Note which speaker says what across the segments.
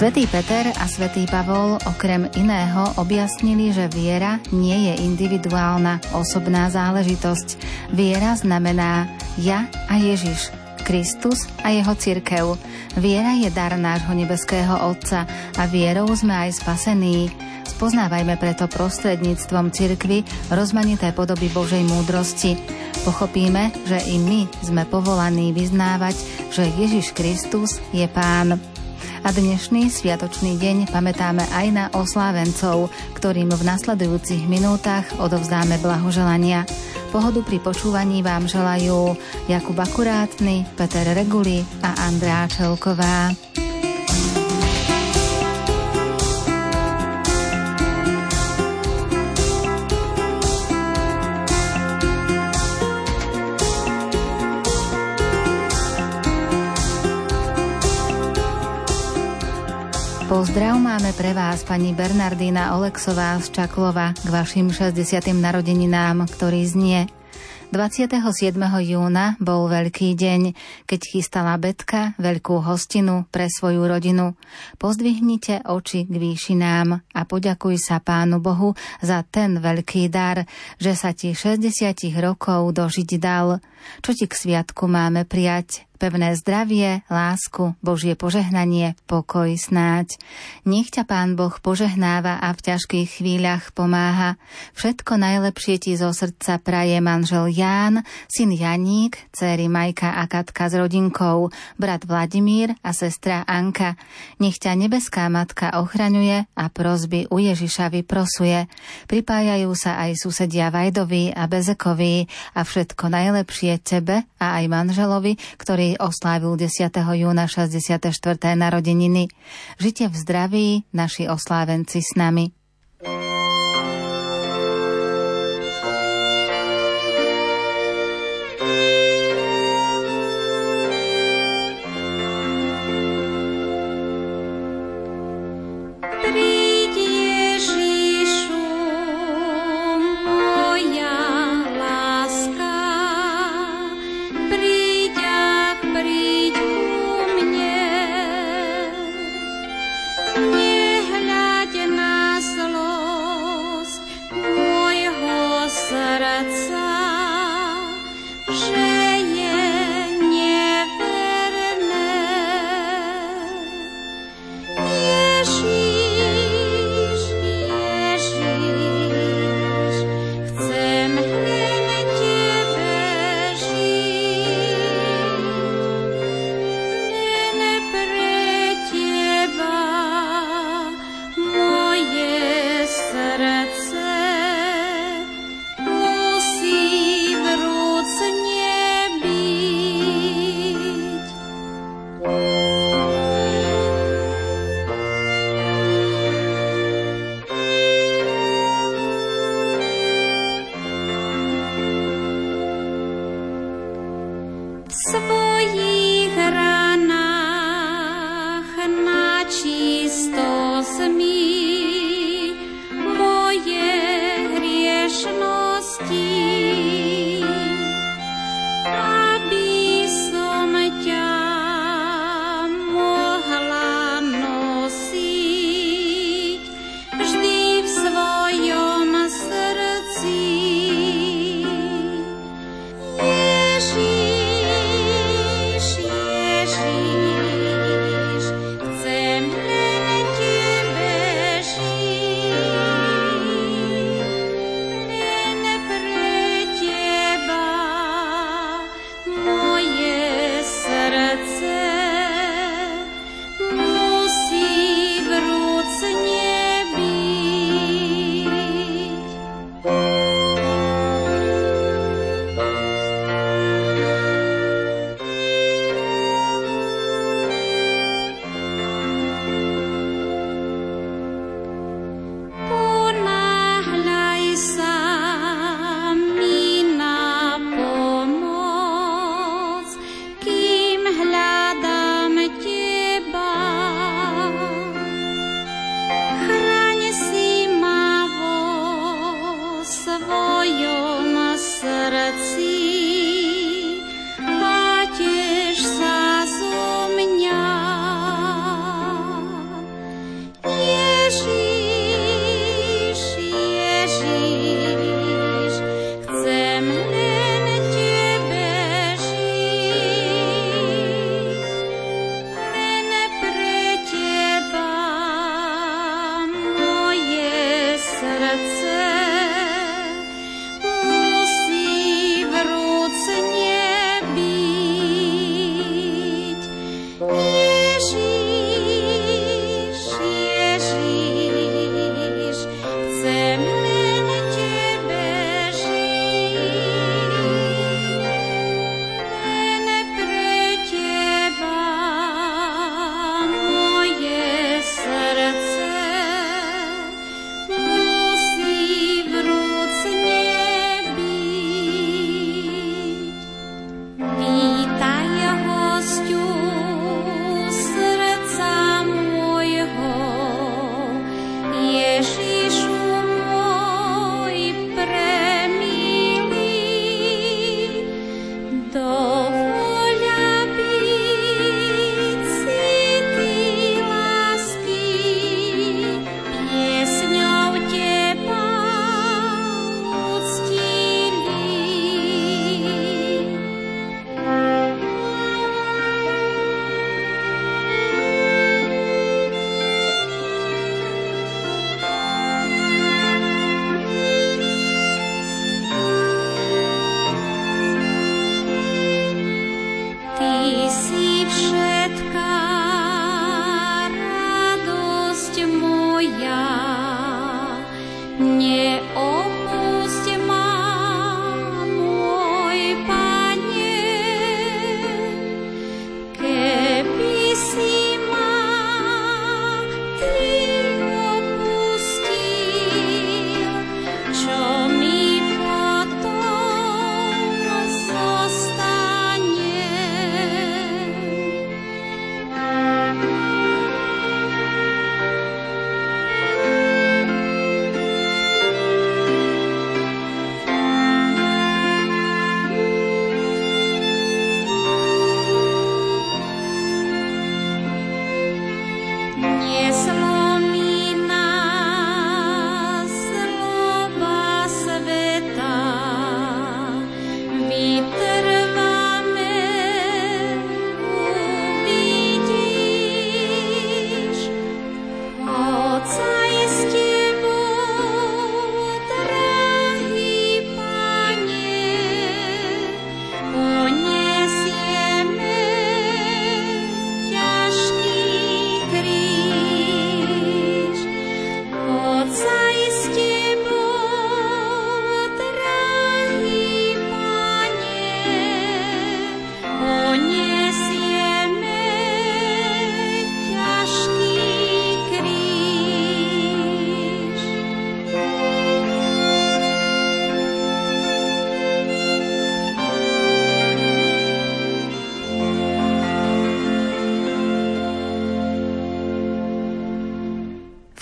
Speaker 1: Svätý Peter a svätý Pavol okrem iného objasnili, že viera nie je individuálna, osobná záležitosť. Viera znamená ja a Ježiš, Kristus a jeho cirkev. Viera je dar nášho nebeského Otca a vierou sme aj spasení. Spoznávajme preto prostredníctvom cirkvi rozmanité podoby Božej múdrosti. Pochopíme, že i my sme povolaní vyznávať, že Ježiš Kristus je Pán. A dnešný sviatočný deň pamätáme aj na oslávencov, ktorým v nasledujúcich minútach odovzdáme blahoželania. Pohodu pri počúvaní vám želajú Jakub Akurátny, Peter Reguli a Andrea Čelková. Pozdrav máme pre vás pani Bernardína Oleksová z Čaklova k vašim 60. narodeninám, ktorý znie: 27. júna bol veľký deň, keď chystala Betka veľkú hostinu pre svoju rodinu. Pozdvihnite oči k výšinám a poďakuj sa Pánu Bohu za ten veľký dar, že sa ti 60 rokov dožiť dal. Čo ti k sviatku máme prijať? Pevné zdravie, lásku, Božie požehnanie, pokoj snáď. Nech ťa Pán Boh požehnáva a v ťažkých chvíľach pomáha. Všetko najlepšie ti zo srdca praje manžel Ján, syn Janík, dcéry Majka a Katka s rodinkou, brat Vladimír a sestra Anka. Nech ťa nebeská matka ochraňuje a prosby u Ježiša vyprosuje. Pripájajú sa aj susedia Vajdovi a Bezekovi a všetko najlepšie tebe a aj manželovi, ktorý oslávil 10. júna 64. narodeniny. Žite v zdraví, naši oslávenci s nami.
Speaker 2: Nehľaď na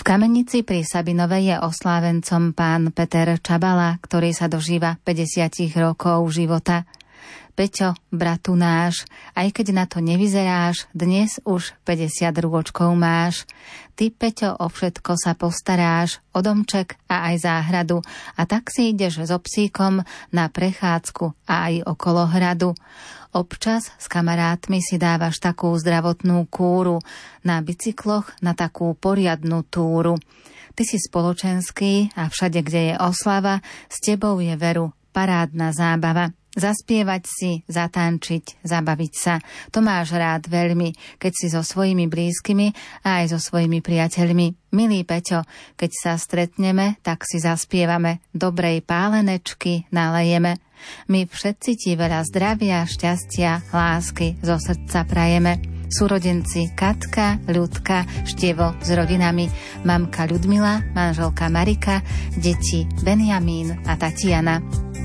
Speaker 1: V Kamenici pri Sabinove je oslávencom pán Peter Čabala, ktorý sa dožíva 50 rokov života. Peťo, bratu náš, aj keď na to nevyzeráš, dnes už 50 rôčkov máš. Ty, Peťo, o všetko sa postaráš, o domček a aj záhradu, a tak si ideš so psíkom na prechádzku a aj okolo hradu. Občas s kamarátmi si dávaš takú zdravotnú kúru, na bicykloch na takú poriadnu túru. Ty si spoločenský a všade, kde je oslava, s tebou je veru parádna zábava. Zaspievať si, zatančiť, zabaviť sa. To máš rád veľmi, keď si so svojimi blízkymi a aj so svojimi priateľmi. Milý Peťo, keď sa stretneme, tak si zaspievame, dobrej pálenečky nalejeme. My všetci ti veľa zdravia, šťastia, lásky zo srdca prajeme. Súrodenci Katka, Ľudka, Števo s rodinami, mamka Ľudmila, manželka Marika, deti Benjamín a Tatiana.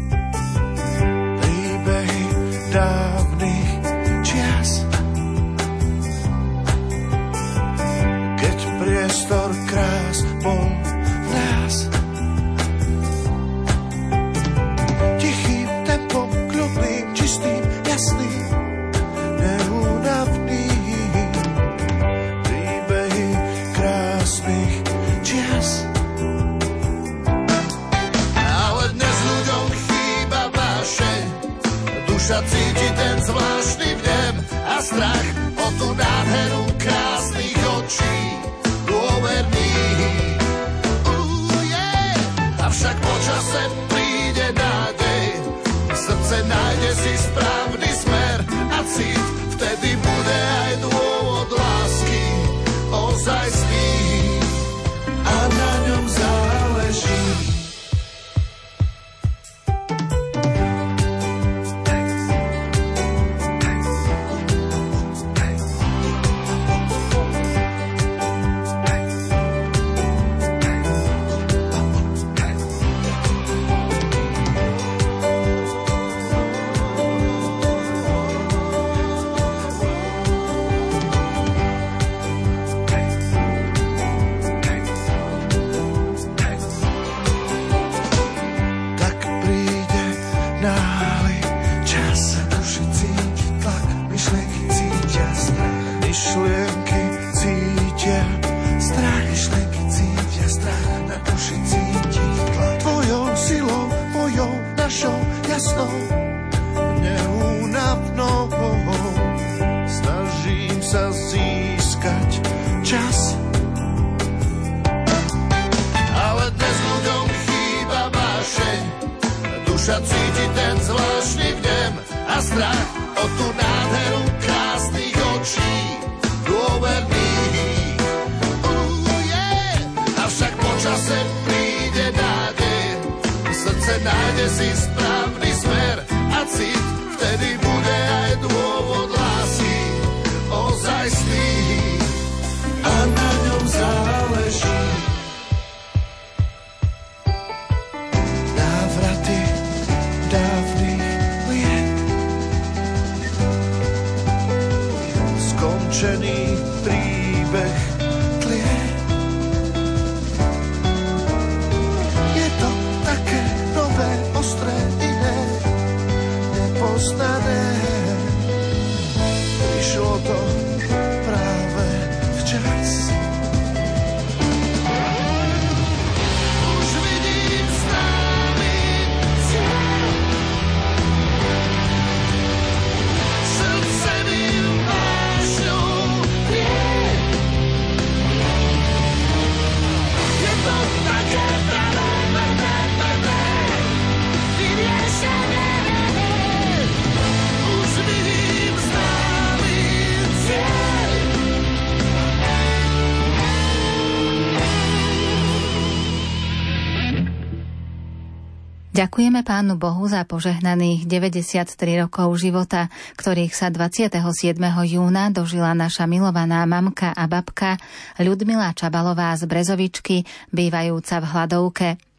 Speaker 2: Dávnych čias, keď priestor krás bol v nás. Tichým tempom, kľudným, čistým, jasným, neúnavným, príbehy krásnych čias. Ale dnes ľuďom chýba vášeň, duša cíti ten zvláštny vnem a strach o tú nádheru krásnych očí, dôverných. Avšak po čase príde nádej, srdce nájde si správny smer a cít, vtedy bude aj dôvod lásky ozajstný a na ňom záleží.
Speaker 1: Ďakujeme Pánu Bohu za požehnaných 93 rokov života, ktorých sa 27. júna dožila naša milovaná mamka a babka Ľudmila Čabalová z Brezovičky, bývajúca v Hladovke.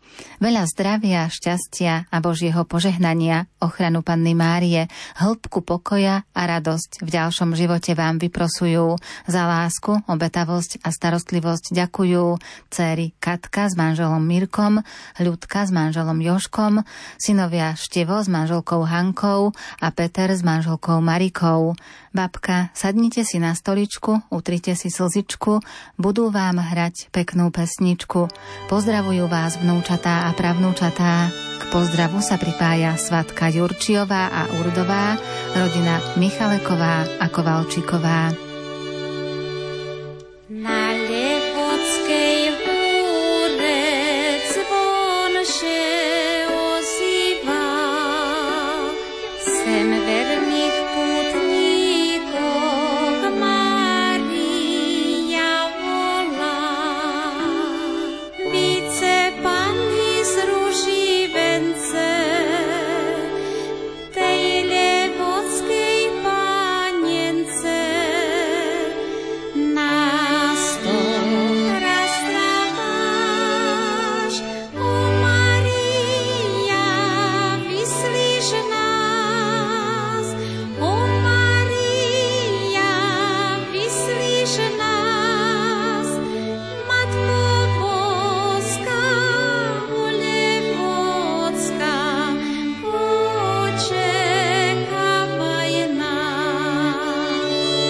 Speaker 1: Veľa zdravia, šťastia a Božieho požehnania, ochranu Panny Márie, hĺbku pokoja a radosť v ďalšom živote vám vyprosujú. Za lásku, obetavosť a starostlivosť ďakujú dcéry Katka s manželom Mirkom, Ľudka s manželom Jožkom, synovia Števo s manželkou Hankou a Peter s manželkou Marikou. Babka, sadnite si na stoličku, utrite si slzičku, budú vám hrať peknú pesničku. Pozdravujú vás vnúčatá a pravnúčatá. K pozdravu sa pripája svatka Jurčiová a Urdová, rodina Michaleková a Kovalčíková.
Speaker 3: Na Levockej húre zvon še ozýva, sem verných pútníkov Mária volá. Více Panny z rúží vence, tej Levockej panience, nás to razdraváš, o Maria, vyslíš nás, o Maria, vyslíš nás, Matko Boská, Levocká, očekávaj nás.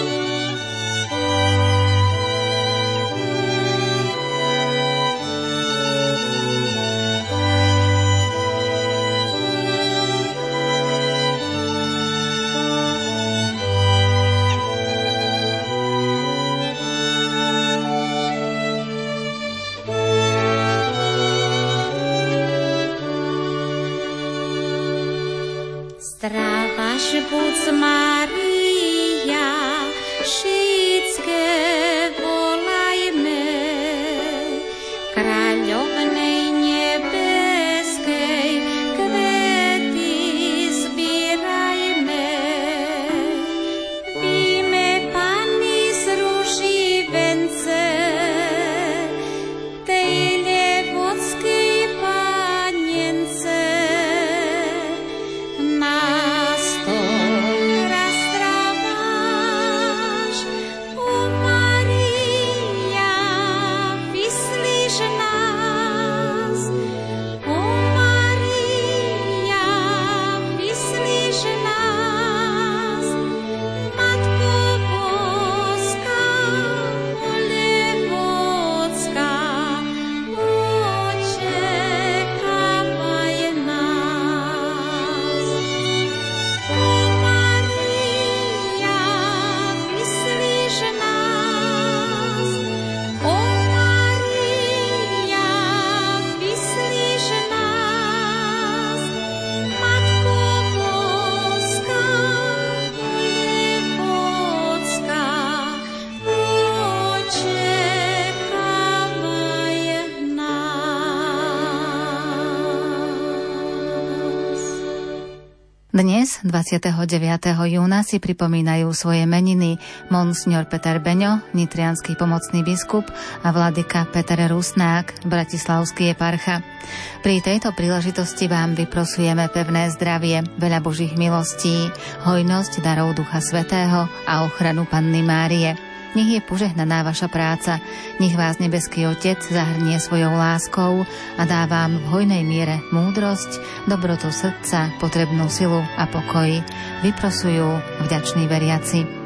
Speaker 3: Zdrávaš buď Mária, všetké volajme, kráľovnej nebeskej, kvety zbierajme. Víme Panny z rúží vence, tej Levockej panience, nás to razdraváš, o Maria, vyslíš nás, o Maria, vyslíš nás, Matko Boská, Levocká, očekávaj nás. O Maria, vyslíš nás, o Maria, vyslíš nás, Matko Boská, Levocká, očekávaj nás.
Speaker 1: Dnes, 29. júna, si pripomínajú svoje meniny monsignor Peter Beňo, nitriansky pomocný biskup, a vladyka Peter Rusnák, bratislavský eparcha. Pri tejto príležitosti vám vyprosujeme pevné zdravie, veľa Božích milostí, hojnosť darov Ducha Svätého a ochranu Panny Márie. Nech je požehnaná vaša práca, nech vás nebeský Otec zahrnie svojou láskou a dá vám v hojnej miere múdrosť, dobrotu srdca, potrebnú silu a pokoj. Vyprosujú vďační veriaci.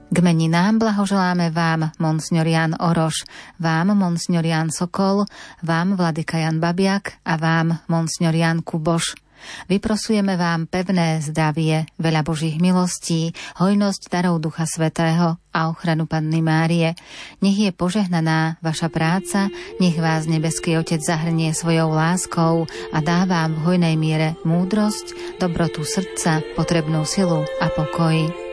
Speaker 1: K meninám blahoželáme vám, Monsignor Ján Oroš, vám, Monsignor Ján Sokol, vám, Vladyka Jan Babiak a vám, Monsignor Ján Kuboš. Vyprosujeme vám pevné zdravie, veľa Božích milostí, hojnosť darov Ducha Svätého a ochranu Panny Márie. Nech je požehnaná vaša práca, nech vás nebeský Otec zahrnie svojou láskou a dá vám v hojnej miere múdrosť, dobrotu srdca, potrebnú silu a pokoj.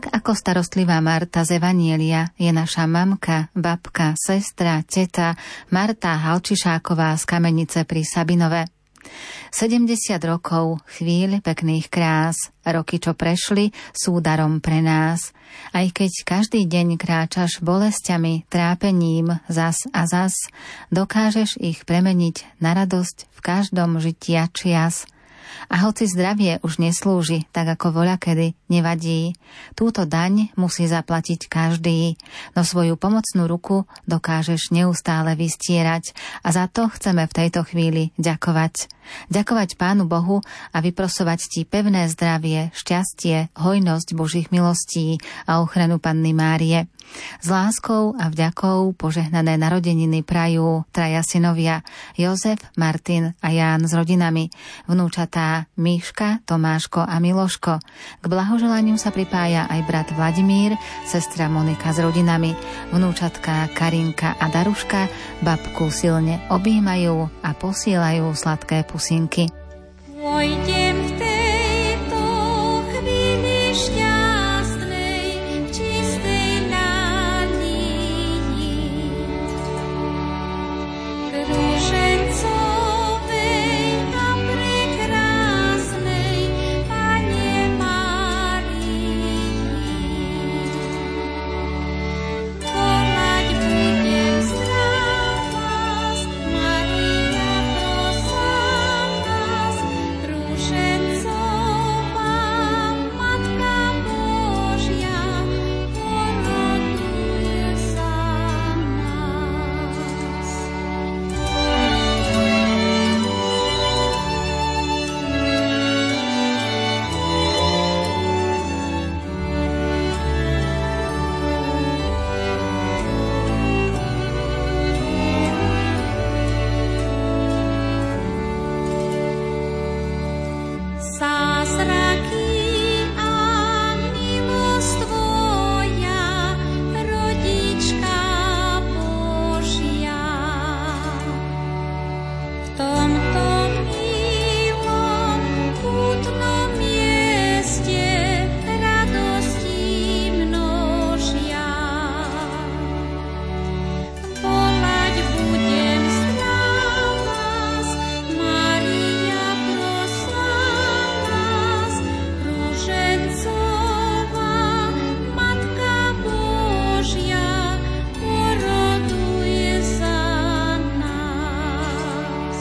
Speaker 1: Tak ako starostlivá Marta z Evanielia je naša mamka, babka, sestra, teta Marta Halčišáková z Kamenice pri Sabinove. 70 rokov, chvíľ pekných krás, roky, čo prešli, sú darom pre nás. Aj keď každý deň kráčaš bolesťami, trápením, zas a zas, dokážeš ich premeniť na radosť v každom žitia čias. A hoci zdravie už neslúži, tak ako voľakedy, nevadí. Túto daň musí zaplatiť každý, no svoju pomocnú ruku dokážeš neustále vystierať a za to chceme v tejto chvíli ďakovať. Ďakovať Pánu Bohu a vyprosovať ti pevné zdravie, šťastie, hojnosť Božích milostí a ochranu Panny Márie. S láskou a vďakou požehnané narodeniny prajú traja synovia Jozef, Martin a Ján s rodinami, vnúčatá Míška, Tomáško a Miloško. K blahoželaniu sa pripája aj brat Vladimír, sestra Monika s rodinami, vnúčatká Karinka a Daruška babku silne objímajú a posielajú sladké pusinky.
Speaker 3: Vojdem v tejto chvíli šťastnej, čistej nádii, k ružencovej a prekrásnej Panne Márii. Volať budem zdrav vás, Mária, prosám nás, ružencová Matka Božia, poroduj za nás. Zázraky a milosť tvoja, Rodička Božia. V tomto milom pútnom mieste radosti množia. Volať budem zdrav vás, Mária, prosám nás, ružencová Matka Božia, poroduj za nás.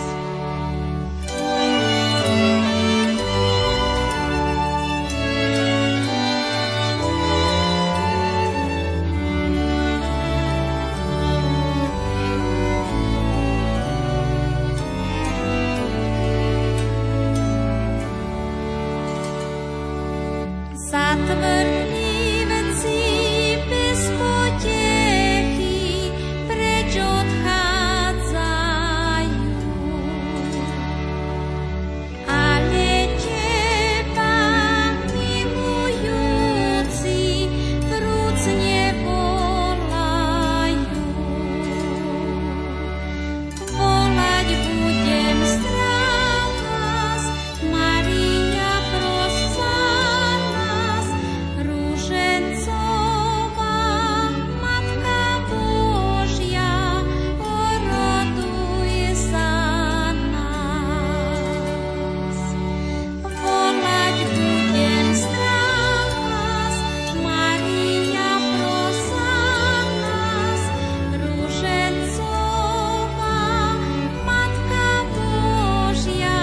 Speaker 3: Zatvrdni veci bez potechy, preč odchádzajú. Ale teba, milujúci, vrúcne volajú. Volať budem zdrav vás, Mária, prosám nás, ružencová Matka Božia, poroduj za nás. Volať budem zdrav vás, Mária, prosám nás, ružencová Matka Božia,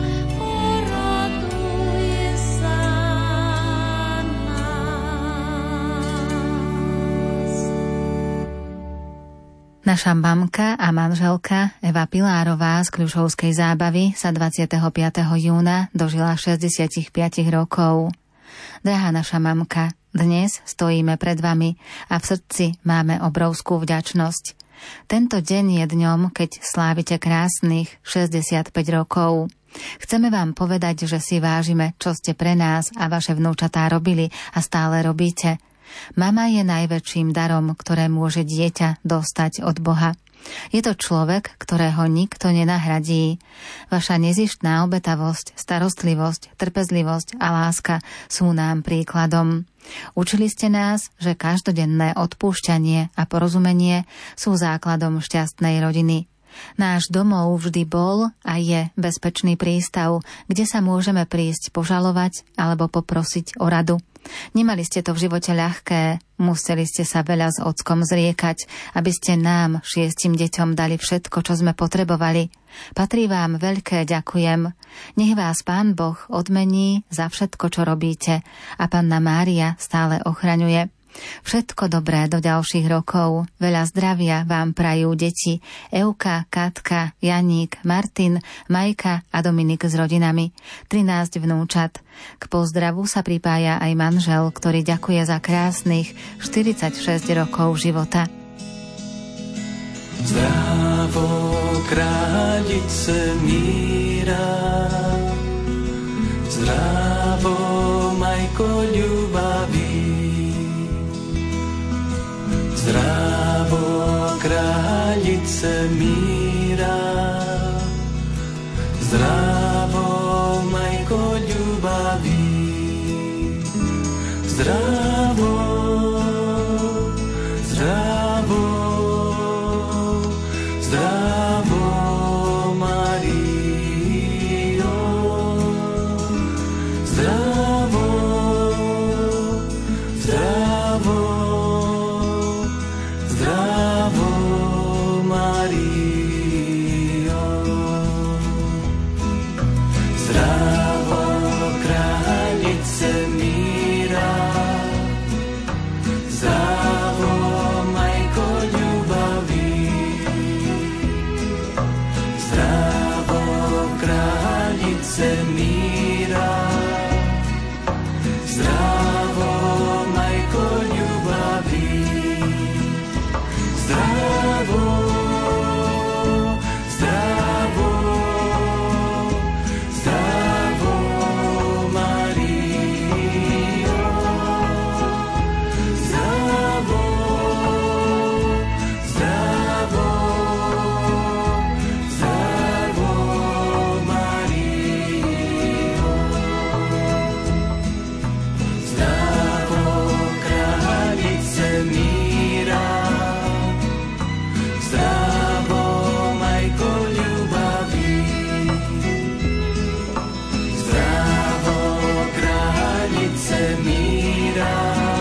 Speaker 3: poroduj za nás.
Speaker 1: Naša mamka a manželka Eva Pilárová z Kľušovskej Zábavy sa 25. júna dožila 65 rokov. Drahá naša mamka, dnes stojíme pred vami a v srdci máme obrovskú vďačnosť. Tento deň je dňom, keď slávite krásnych 65 rokov. Chceme vám povedať, že si vážime, čo ste pre nás a vaše vnúčatá robili a stále robíte. Mama je najväčším darom, ktoré môže dieťa dostať od Boha. Je to človek, ktorého nikto nenahradí. Vaša nezištná obetavosť, starostlivosť, trpezlivosť a láska sú nám príkladom. Učili ste nás, že každodenné odpúšťanie a porozumenie sú základom šťastnej rodiny. Náš domov vždy bol a je bezpečný prístav, kde sa môžeme prísť požalovať alebo poprosiť o radu. Nemali ste to v živote ľahké, museli ste sa veľa s ockom zriekať, aby ste nám, 6 deťom, dali všetko, čo sme potrebovali. Patrí vám veľké ďakujem. Nech vás Pán Boh odmení za všetko, čo robíte a Panna Mária stále ochraňuje. Všetko dobré do ďalších rokov. Veľa zdravia vám prajú deti Euka, Katka, Janík, Martin, Majka a Dominik s rodinami. 13 vnúčat. K pozdravu sa pripája aj manžel, ktorý ďakuje za krásnych 46 rokov života.
Speaker 4: Zdravo, kráľice míra, zdravo, Majko ľubavý. Zdravo, kráľice míra, zdravo, Majko ľubavý. Zdravo, zdravo, zdravo, Mario. Zdravo, zdravo, zdravo, Mario. Zdravo, kráľice míra, zdravo, Majko ľubavý. Zdravo, kráľice míra, zdravo, Majko ľubavý. Zdravo, zdravo, zdravo, Mario. Zdravo, zdravo, zdravo, Mario. Zdravo, kráľice míra, zdravo, Majko ľubavý. Zdravo, kráľice míra,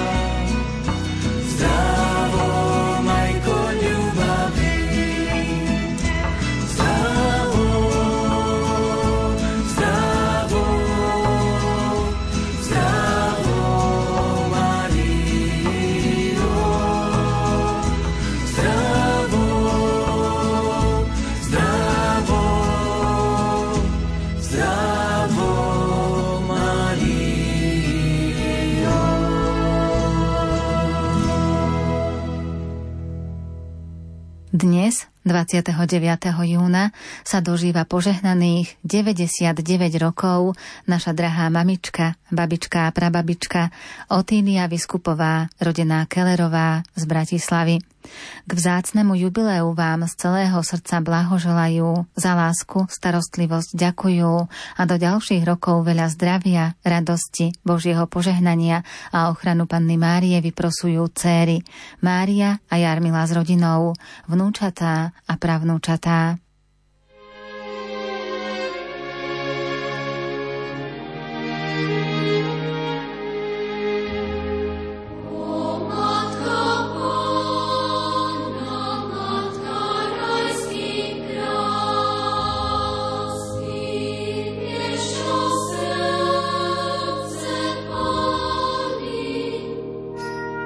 Speaker 4: zdravo, Majko ľubavý. Zdravo, zdravo, zdravo, Mario. Zdravo, zdravo, zdravo, Mario.
Speaker 1: Dnes, 29. júna, sa dožíva požehnaných 99 rokov naša drahá mamička, babička a prababička Otília Viskupová, rodená Kellerová z Bratislavy. K vzácnemu jubileu vám z celého srdca blahoželajú, za lásku, starostlivosť ďakujú a do ďalších rokov veľa zdravia, radosti, Božieho požehnania a ochranu Panny Márie vyprosujú céry Mária a Jarmila s rodinou, vnúčatá a pravnúčatá.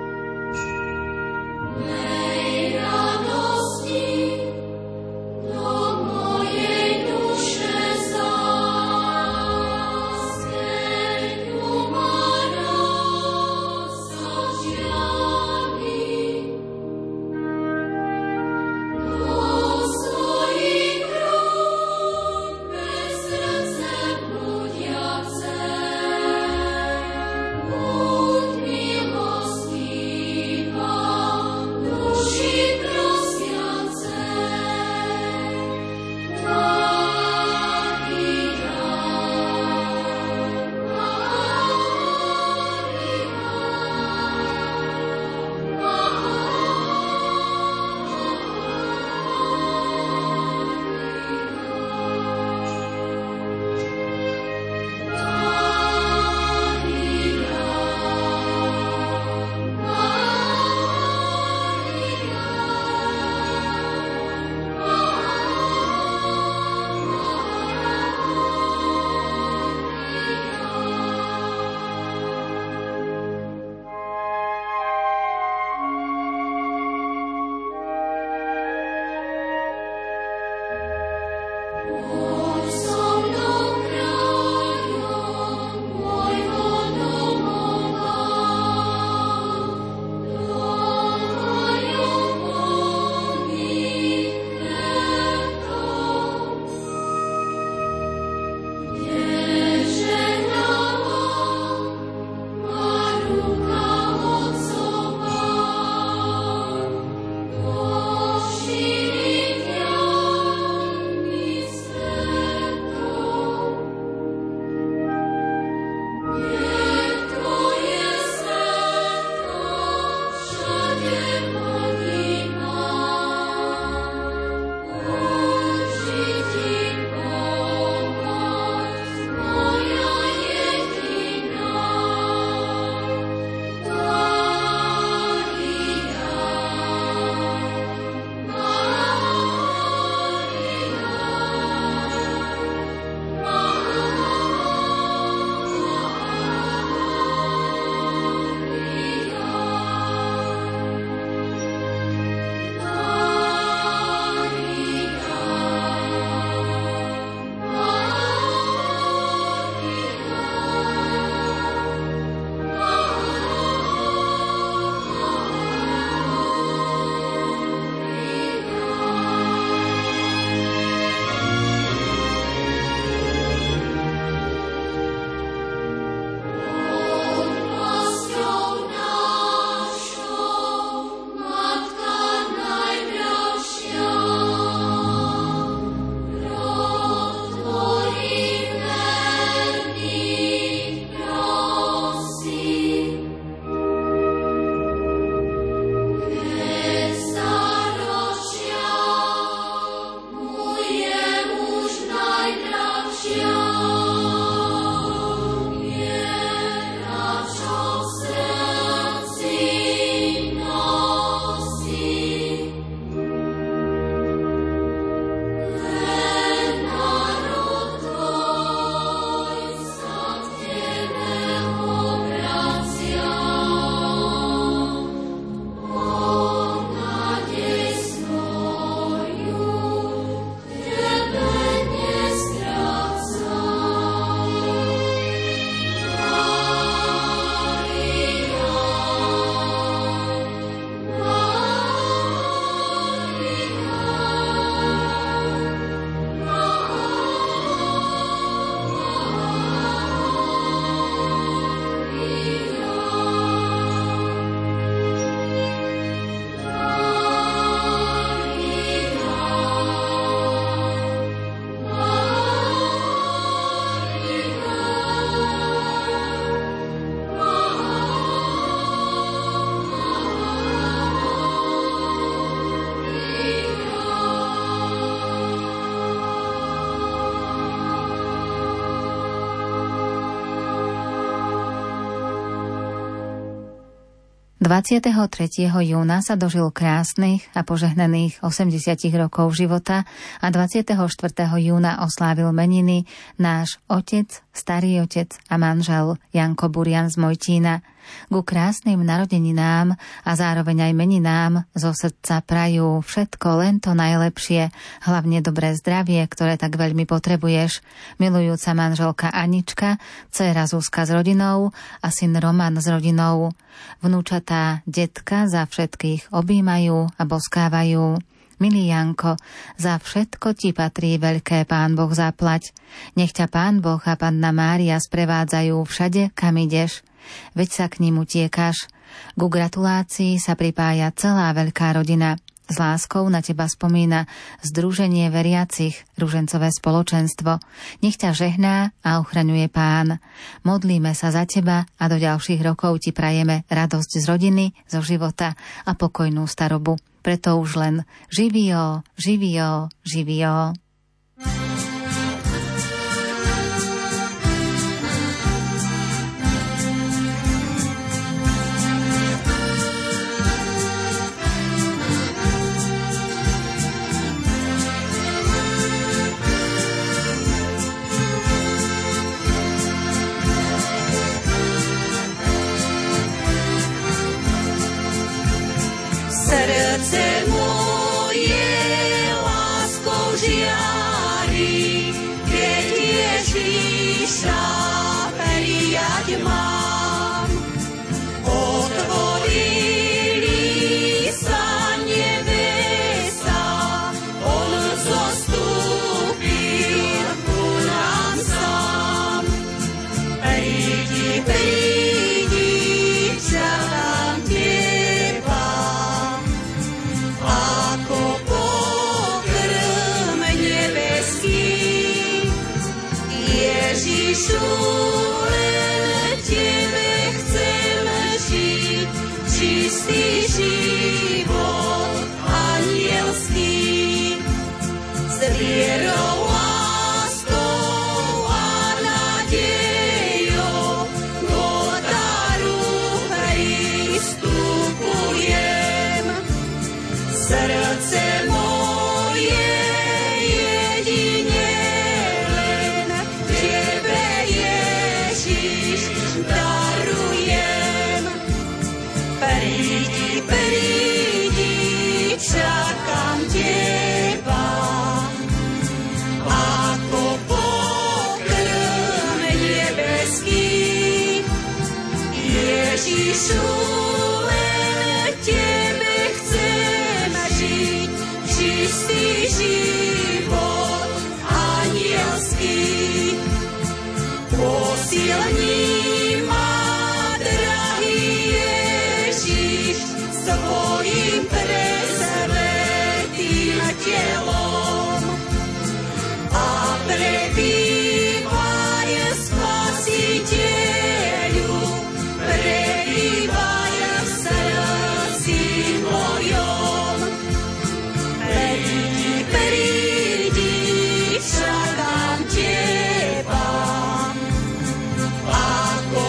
Speaker 3: No
Speaker 1: 23. júna sa dožil krásnych a požehnaných 80 rokov života a 24. júna oslávil meniny náš otec, starý otec a manžel Janko Burian z Mojtína. Ku krásnym narodeninám a zároveň aj meninám zo srdca prajú všetko len to najlepšie, hlavne dobré zdravie, ktoré tak veľmi potrebuješ. Milujúca manželka Anička, dcéra Zuzka s rodinou a syn Roman s rodinou. Vnúčatá detka za všetkých objímajú a boskávajú. Milý Janko, za všetko ti patrí veľké Pán Boh zaplať. Nech ťa Pán Boh a Panna Mária sprevádzajú všade, kam ideš. Veď sa k nim utiekáš. Ku gratulácii sa pripája celá veľká rodina. S láskou na teba spomína Združenie veriacich, ružencové spoločenstvo. Nech ťa žehná a ochraňuje Pán. Modlíme sa za teba a do ďalších rokov ti prajeme radosť z rodiny, zo života a pokojnú starobu. Preto už len živio, živio, živio.
Speaker 3: Srdce moje láskou žiari, keď Ježíša prijať mám. Otvorili sa nebesa, on zostúpil ku nám sám. Prídi, prídi, čakám teba, ako pokrm nebeský. Ježišu, len tebe chcem žiť, čistý život anielský. S vierou, láskou a nádejou k oltáru pristupujem. Srdce moje jedine len tebe, Ježiš, darujem. Prídi, prídi, čakám teba, ako pokrm nebeský. Ježišu, len tebe chcem žiť, čistý život anielský. Posilni ma, drahý Ježiš, svojim presvetým telom a prebývaj, Spasiteľu, prebývaj v srdci mojom. Prídi, prídi, čakám teba, ako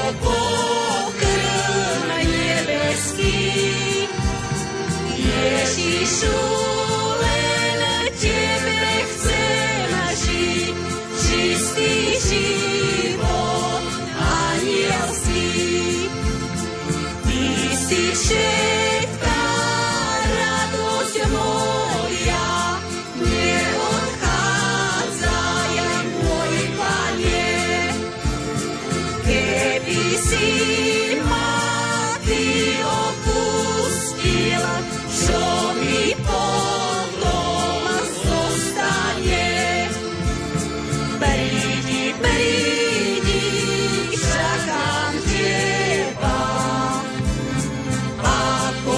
Speaker 3: pokrm nebeský. Ježišu, len tebe chcem žiť, čistý život anielský. Ty si všetká radosť moja, neodchádzaj, môj Pane. Keby si ma ty opustil, čo mi potom zostane? Prídi, prídi, čakám teba, ako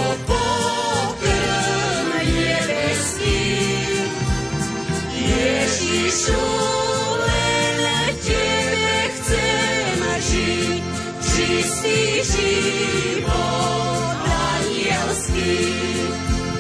Speaker 3: pokrm nebeský. Ježišu, len tebe chcem žiť, čistý život anielský.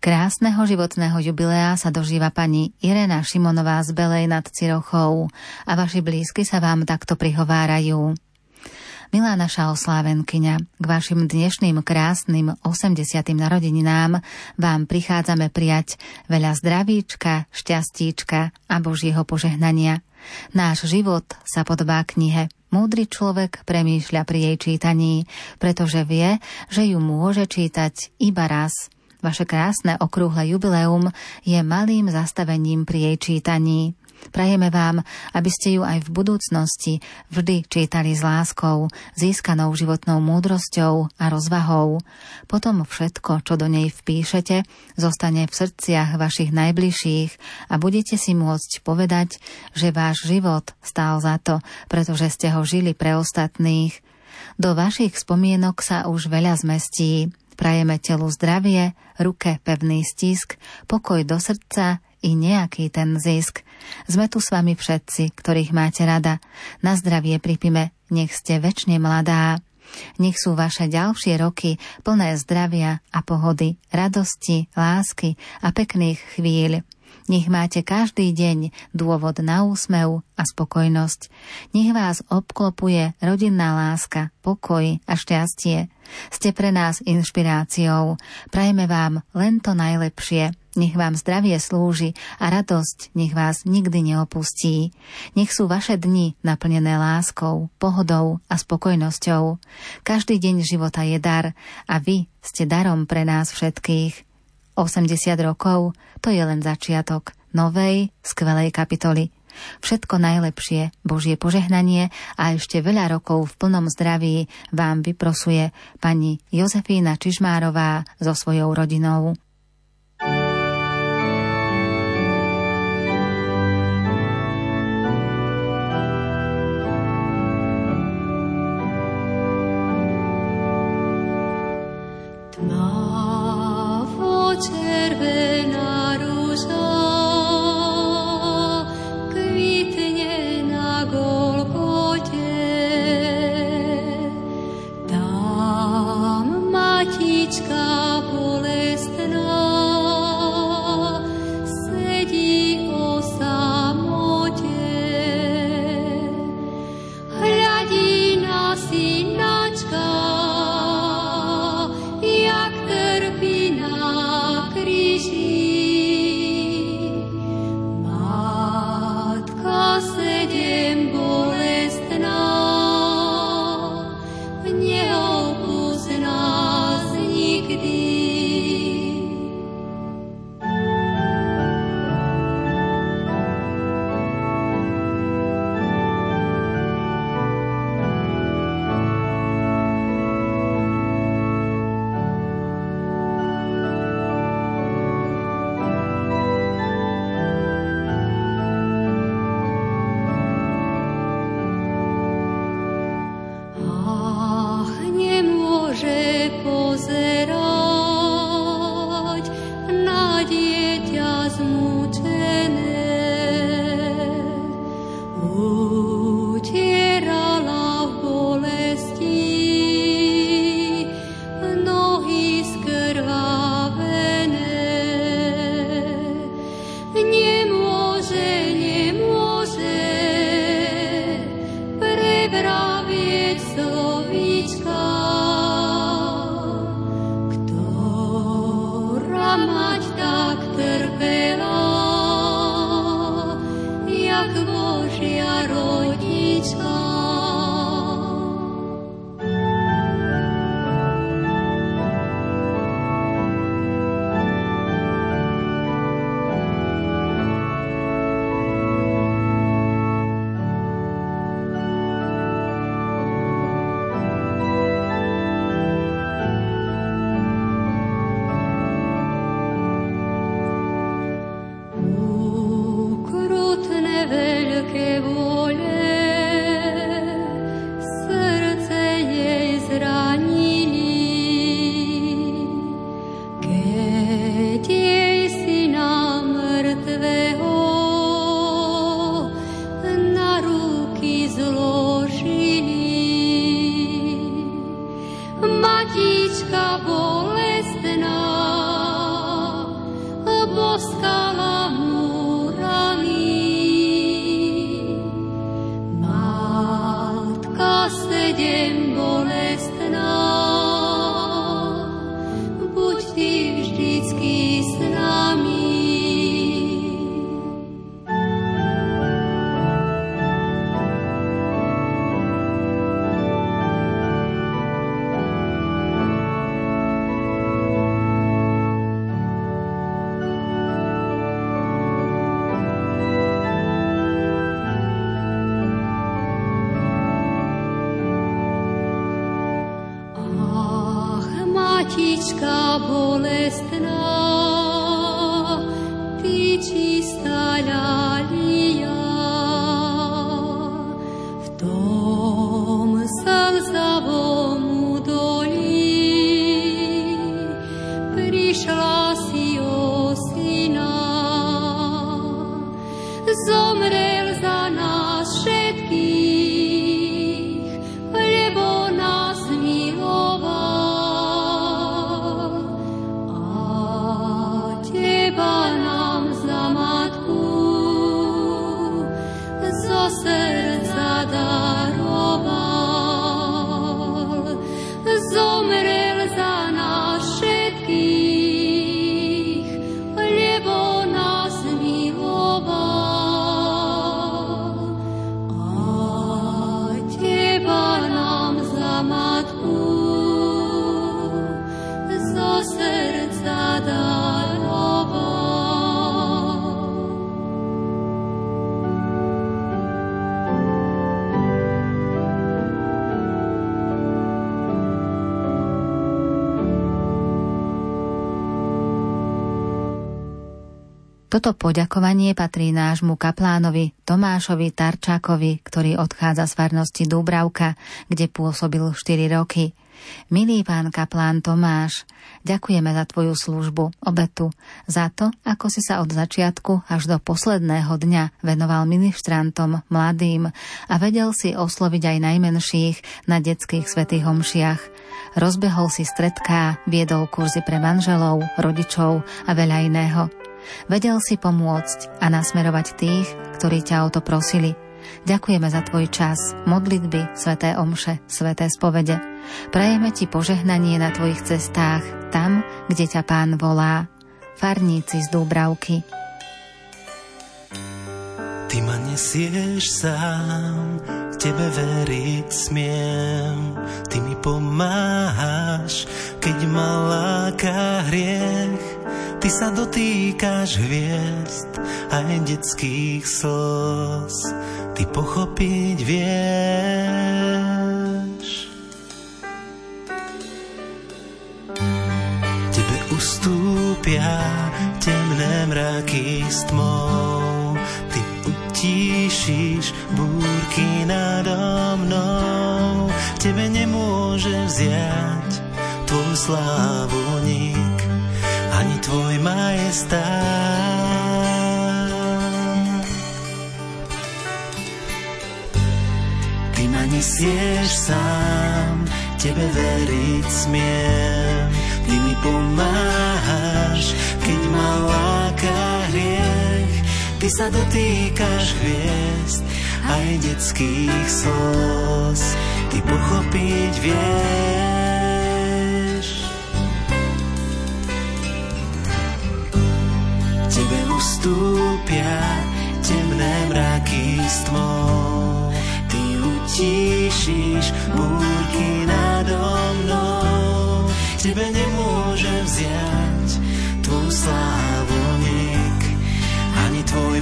Speaker 1: Krásneho životného jubilea sa dožíva pani Irena Šimonová z Belej nad Cirochou a vaši blízky sa vám takto prihovárajú. Milá naša oslávenkyňa, k vašim dnešným krásnym 80. narodeninám vám prichádzame prijať veľa zdravíčka, šťastíčka a Božieho požehnania. Náš život sa podobá knihe. Múdry človek premýšľa pri jej čítaní, pretože vie, že ju môže čítať iba raz. Vaše krásne okrúhle jubileum je malým zastavením pri jej čítaní. Prajeme vám, aby ste ju aj v budúcnosti vždy čítali s láskou, získanou životnou múdrosťou a rozvahou. Potom všetko, čo do nej vpíšete, zostane v srdciach vašich najbližších a budete si môcť povedať, že váš život stál za to, pretože ste ho žili pre ostatných. Do vašich spomienok sa už veľa zmestí. Prajeme telu zdravie, ruke pevný stisk, pokoj do srdca i nejaký ten zisk. Sme tu s vami všetci, ktorých máte rada. Na zdravie pripime, nech ste večne mladá. Nech sú vaše ďalšie roky plné zdravia a pohody, radosti, lásky a pekných chvíľ. Nech máte každý deň dôvod na úsmev a spokojnosť. Nech vás obklopuje rodinná láska, pokoj a šťastie. Ste pre nás inšpiráciou. Prajeme vám len to najlepšie. Nech vám zdravie slúži a radosť nech vás nikdy neopustí. Nech sú vaše dni naplnené láskou, pohodou a spokojnosťou. Každý deň života je dar a vy ste darom pre nás všetkých. 80 rokov, to je len začiatok novej, skvelej kapitoly. Všetko najlepšie, Božie požehnanie a ešte veľa rokov v plnom zdraví vám vyprosuje pani Jozefína Čižmárová so svojou rodinou.
Speaker 3: Červená rúža kvitne na Golgote. Tam matička bolestná sedí o samote. Hľadí na synáčka, jak trpí na Matka sedem bolestná, neopustná nikdy. Pozerať na dieťa zmúčené, utierala v bolesti nohy skrvavené. Nemôže prevravieť slovíčka, mať tak trpela, jak Božia rodička. Veľké voľe Matička bolestná, ty čistá ľalia, v tom slzavom údolí prišla si o syna. Zomrel za nás všetkých, lebo nás miloval. A teba nám za matku zo srdca daroval. Zomrel za nás všetkých, lebo nás miloval.
Speaker 1: Toto poďakovanie patrí nášmu kaplánovi Tomášovi Tarčákovi, ktorý odchádza z farnosti Dúbravka, kde pôsobil 4 roky. Milý pán kaplán Tomáš, ďakujeme za tvoju službu, obetu, za to, ako si sa od začiatku až do posledného dňa venoval ministrantom, mladým a vedel si osloviť aj najmenších na detských svätých omšiach. Rozbehol si stretká, viedol kurzy pre manželov, rodičov a veľa iného. Vedel si pomôcť a nasmerovať tých, ktorí ťa o to prosili. Ďakujeme za tvoj čas, modlitby, sväté omše, sväté spovede. Prajeme ti požehnanie na tvojich cestách, tam, kde ťa Pán volá. Farníci z Dúbravky.
Speaker 5: Ty ma nesieš sám, k tebe veriť smiem. Ty mi pomáhaš, keď ma láka hriech. Ty sa dotýkaš hviezd aj detských slz. Ty pochopiť vieš. Tebe ustúpia temné mraky s tmou. Ty utíšiš búrky nado mnou. Tebe nemôže vziať tvoju slávu nik, ani tvoj majestát. Ty ma nesieš sám, tebe veriť smiem. Ty mi pomáhaš, keď ma láka hriech. Ty sa dotýkaš hviezd aj detských slz. Ty pochopiť vieš. Tebe ustúpia temné mraky s tmou. Ty utíšiš búrky nado mnou. Tebe nemôže vziať tvoju slávu nik, ani tvoj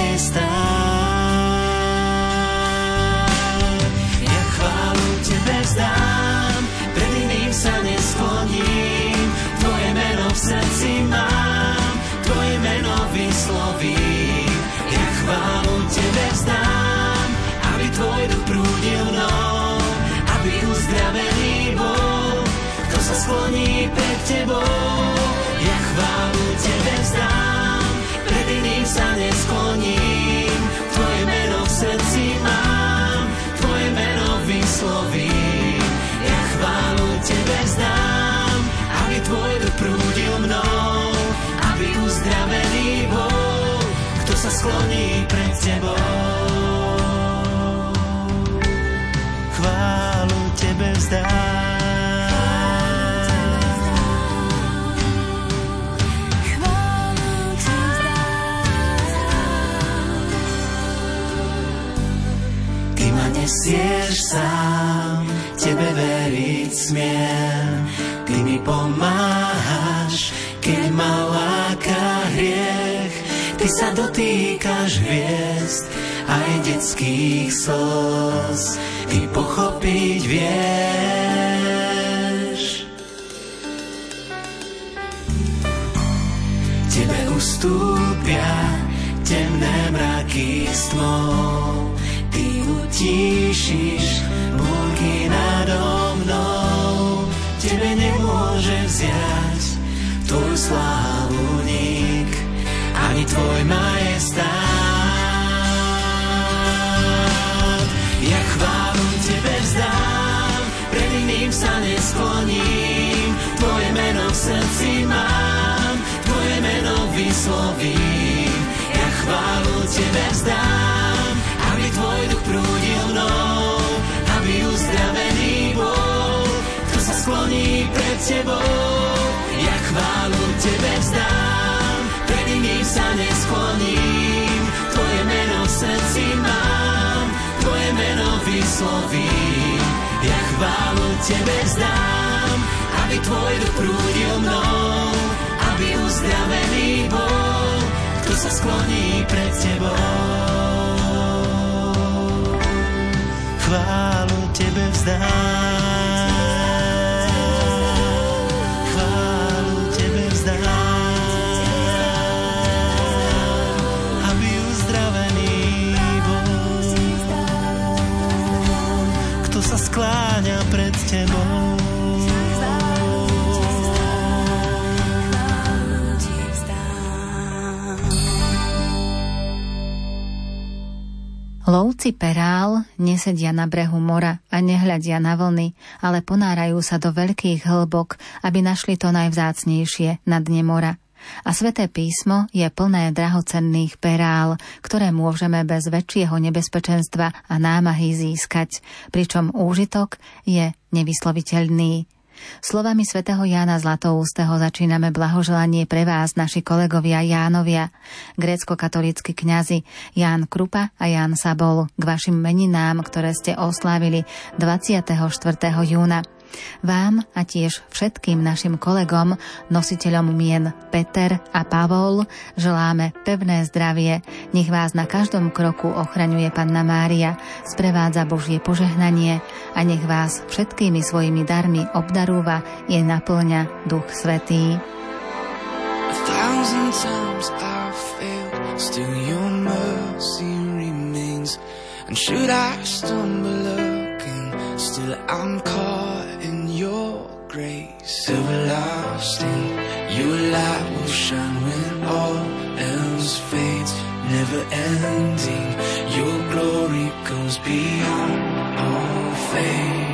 Speaker 5: majestát. Ja chválu tebe vzdám, pred iným sa neskloním. Tvoje meno v srdci mám, tvoje meno vyslovím. Ja chválu tebe vzdám, aby tvoj duch prúdil mnou, aby uzdravený bol, kto sa skloní pred tebou. Ja chválu tebe vzdám, pred iným sa neskloním. Tvoje meno v srdci mám, tvoje meno vyslovím. Ja chválu tebe vzdám, aby tvoj duch prúdil mnou, aby uzdravený bol, kto sa skloní pred tebou. Chválu tebe vzdám. Ty ma nesieš sám, tebe veriť smiem. Ty mi pomáhaš, keď ma láka hriech. Ty sa dotýkaš hviezd aj detských slz. Ty pochopiť vieš. ustúpia temné mraky s tmou. Ty utíšiš búrky nado mnou. Tebe nemôže vziať tvoju slávu nik, ani tvoj majestát. Ja chválu tebe vzdám, pred iným sa neskloním. Tvoje meno v srdci mám, tvoje meno vyslovím. Ja chválu tebe vzdám, aby tvoj duch prúdil mnou, aby uzdravený bol, kto sa skloní pred tebou. Ja chválu tebe vzdám, pred iným sa neskloním. Tvoje meno v srdci mám, tvoje meno vyslovím. Ja chválu tebe vzdám, aby tvoj duch prúdil mnou, aby uzdravený bol, kto sa skloní pred tebou. Chválu tebe vzdám, chválu tebe vzdám, aby uzdravený bol, kto sa skláňa pred tebou.
Speaker 1: Lovci perál nesedia na brehu mora a nehľadia na vlny, ale ponárajú sa do veľkých hĺbok, aby našli to najvzácnejšie na dne mora. A Sväté písmo je plné drahocenných perál, ktoré môžeme bez väčšieho nebezpečenstva a námahy získať, pričom úžitok je nevysloviteľný. Slovami svätého Jána Zlatoústeho začíname blahoželanie pre vás, naši kolegovia Jánovia, grécko-katolícki kňazi Ján Krupa a Ján Sabol, k vašim meninám, ktoré ste oslávili 24. júna. Vám a tiež všetkým našim kolegom, nositeľom mien Peter a Pavol, želáme pevné zdravie. Nech vás na každom kroku ochraňuje Panna Mária, sprevádza Božie požehnanie a nech vás všetkými svojimi darmi obdarúva i naplňa Duch Svätý.
Speaker 6: And should I stumble again, still I'm caught in your grace. Everlasting, your light will shine when all else fades. Never ending, your glory goes beyond all fame.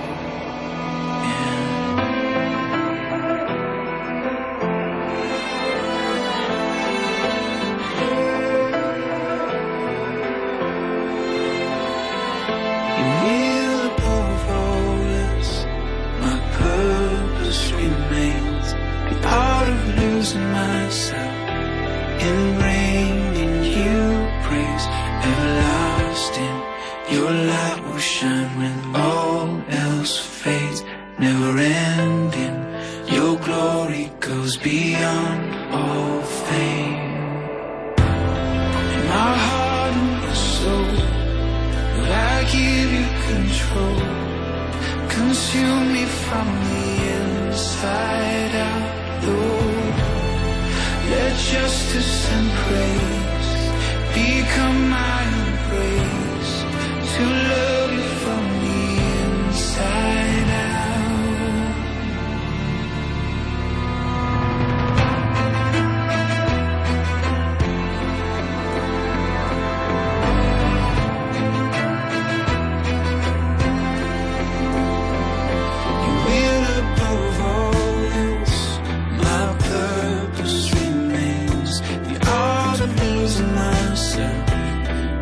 Speaker 6: Myself and reign in you, praise everlasting. Your light will shine when all else fades, never ending. Your glory goes beyond all fame. In my heart and my soul, will I give you control? Consume me from the inside out, Lord. Let justice and praise become my embrace, to love you from the inside out. You will above all else, my purpose myself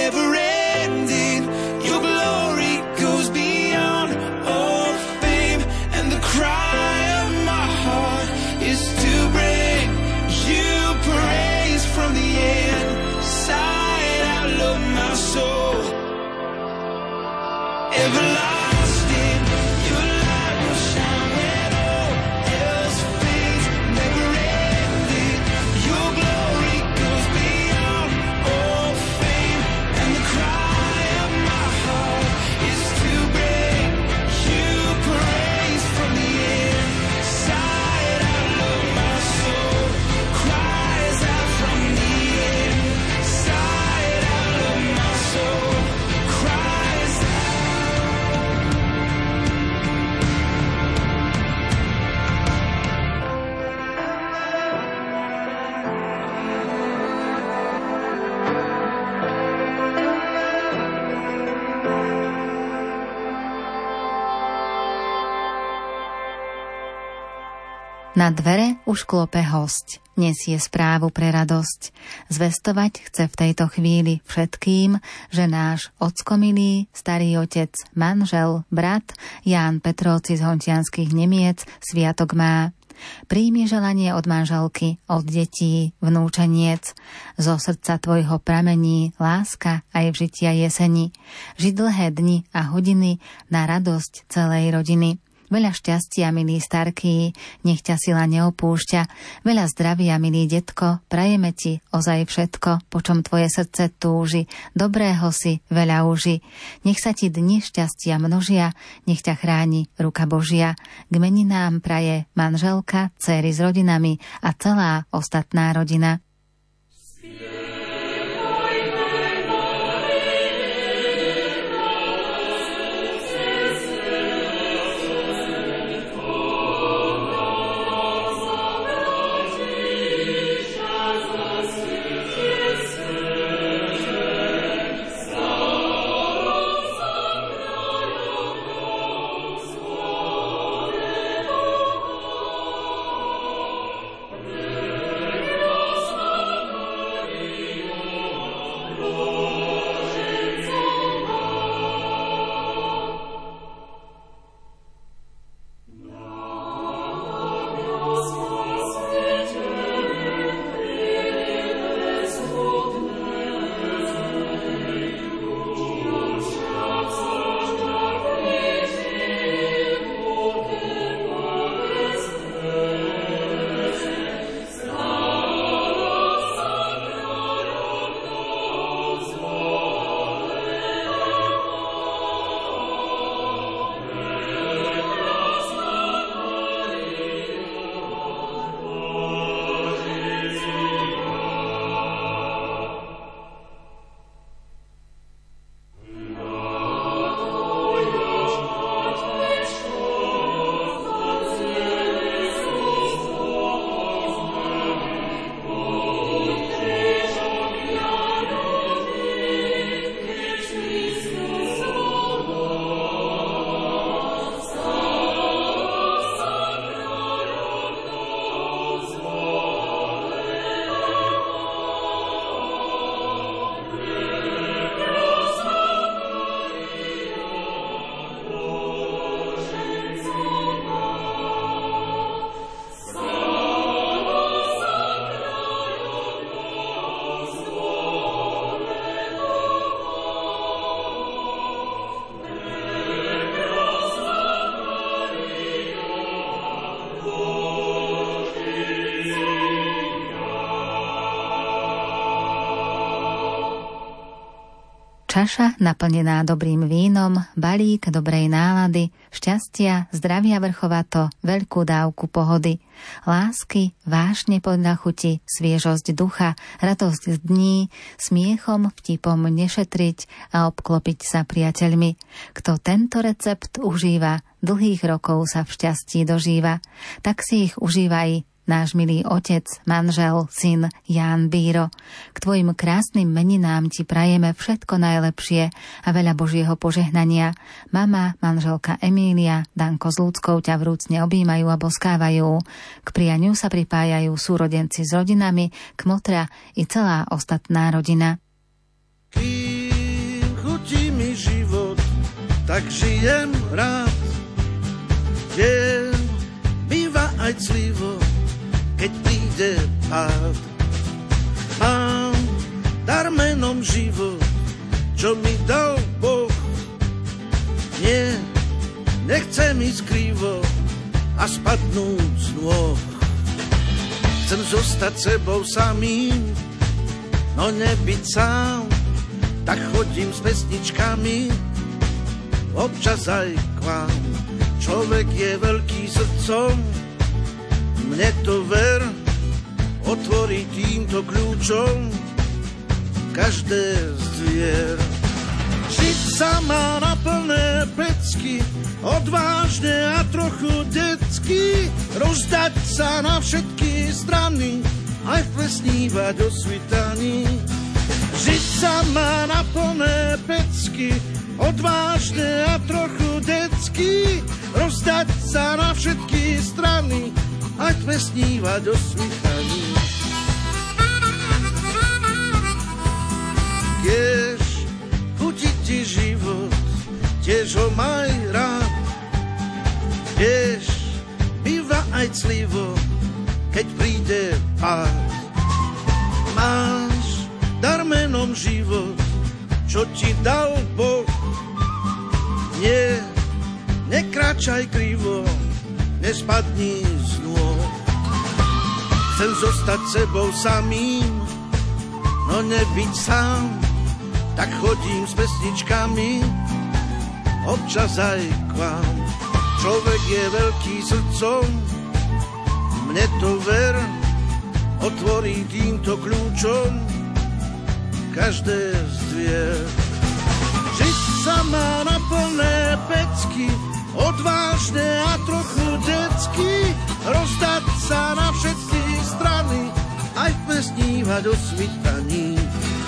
Speaker 6: never ending. Your glory goes beyond all fame, and the cry of my heart is to bring you praise from the inside out of my soul. Everlasting, your light will shine when all else fades. Never ending, your glory goes beyond all fame, and the cry of my heart is to bring you praise from the inside out of my soul. Cries out from the inside out of my soul. Cries out.
Speaker 1: Na dvere už klope hosť, nesie správu pre radosť. Zvestovať chce v tejto chvíli všetkým, že náš ockomilý, starý otec, manžel, brat Ján Petrovci z Hontianskych Nemiec sviatok má. Príjmi želanie od manželky, od detí, vnúčeniec. Zo srdca tvojho pramení láska aj v žitia jeseni. Ži dlhé dni a hodiny na radosť celej rodiny. Veľa šťastia, milý starký, nech ťa sila neopúšťa. Veľa zdravia, milý detko, prajeme ti ozaj všetko, po čom tvoje srdce túži. Dobrého si veľa uži. Nech sa ti dni šťastia množia, nech ťa chráni ruka Božia. K meninám praje manželka, dcéry s rodinami a celá ostatná rodina. Čaša naplnená dobrým vínom, balík dobrej nálady, šťastia, zdravia vrchovato, veľkú dávku pohody, lásky, vášne podľa chuti, sviežosť ducha, radosť z dní, smiechom, vtipom nešetriť a obklopiť sa priateľmi. Kto tento recept užíva, dlhých rokov sa v šťastí dožíva, tak si ich užívaj, náš milý otec, manžel, syn Ján Bíro. K tvojim krásnym meninám ti prajeme všetko najlepšie a veľa Božieho požehnania. Mama, manželka Emília, Danko s Lúckou ťa vrúcne objímajú a boskávajú. K prianiu sa pripájajú súrodenci s rodinami, kmotra i celá ostatná rodina.
Speaker 7: tak žijem rád. Viem, býva aj clivo, keď príde pád. Mám dar menom život, čo mi dal Boh. Nie, nechcem ísť krivo a spadnúť z nôh. Chcem zostať sebou samým, no nebyť sám. Tak chodím s pesničkami, občas aj k vám. Človek je veľký srdcom, mne to ver, otvorí týmto kľúčom každé z dvier. Žiť sa má na plné pecky, odvážne a trochu detsky, rozdať sa na všetky strany, aj plesnívať o svitaní. Žiť sa má na plné pecky, odvážne a trochu detsky, rozdať sa na všetky strany, aj plesnívať o svitaní. Kiež chutí ti život, tiež ho maj rád. Kiež býva aj clivo, keď príde pád. Máš dar menom život, čo ti dal Boh. Nie, nekráčaj krivo, nespadni z nôh. Chcem zostať sebou samým, no nebyť sám. Tak chodím s pesničkami, občas aj k vám. Človek je veľký srdcom, mne to ver, otvorí týmto kľúčom každé z dvier. Žiť sa má na plné pecky, odvážne a trochu detsky, rozdať sa na všetky strany, aj plesnívať o svitaní.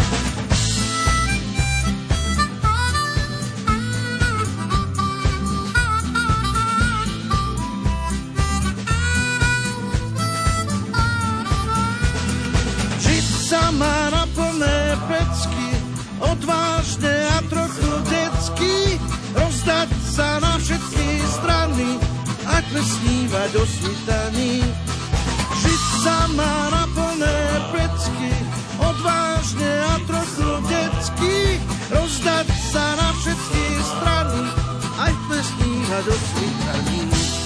Speaker 7: Má na plné pecky, odvážne a trochu detsky, rozdať sa na všetky strany, aj plesnívať o svitaní. Žiť sa má na plné pecky, odvážne a trochu detsky, rozdať sa na všetky strany, aj plesnívať o svitaní.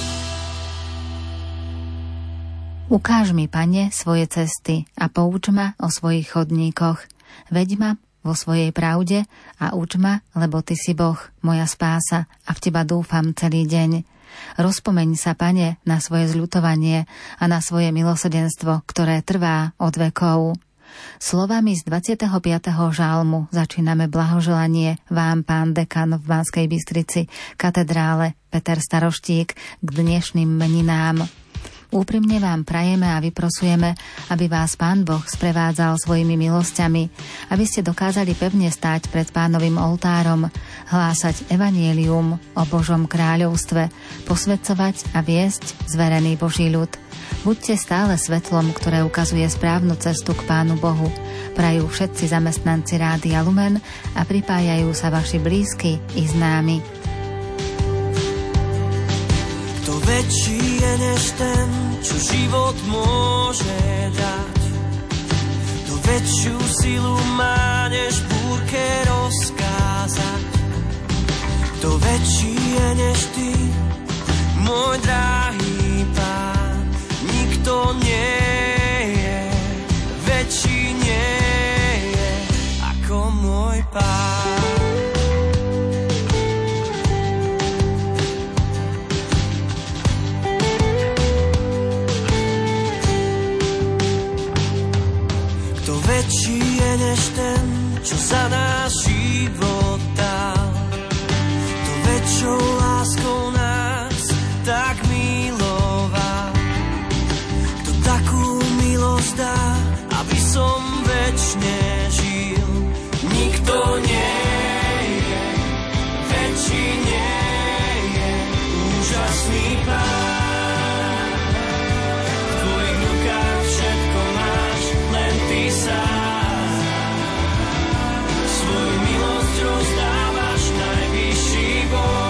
Speaker 1: Ukáž mi, Pane, svoje cesty a pouč ma o svojich chodníkoch. Veď ma vo svojej pravde a uč ma, lebo Ty si Boh, moja spása, a v Teba dúfam celý deň. Rozpomeň sa, Pane, na svoje zľutovanie a na svoje milosrdenstvo, ktoré trvá od vekov. Slovami z 25. žalmu začíname blahoželanie vám, pán dekan v Banskej Bystrici, katedrále Peter Staroštík, k dnešným meninám. Úprimne vám prajeme a vyprosujeme, aby vás Pán Boh sprevádzal svojimi milosťami, aby ste dokázali pevne stáť pred Pánovým oltárom, hlásať evanjelium o Božom kráľovstve, posvedcovať a viesť zverený Boží ľud. Buďte stále svetlom, ktoré ukazuje správnu cestu k Pánu Bohu. Prajú všetci zamestnanci Rádia Lumen a pripájajú sa vaši blízky i známi.
Speaker 4: Kto väčší je než ten, čo život môže dať. Kto väčšiu silu má, než búrke rozkázať. Kto väčší je než ty, môj drahý Pán. Nikto nie je, väčší nie je, ako môj Pán. Väčší je než ten, čo za náš život dal. To väčšou láskou nás tak miloval. Kto takú milosť dá, aby som večne žil. Nikto nie je, väčší nie je, úžasný Pán. Svoju milosť rozdávaš, najvyšší Boh.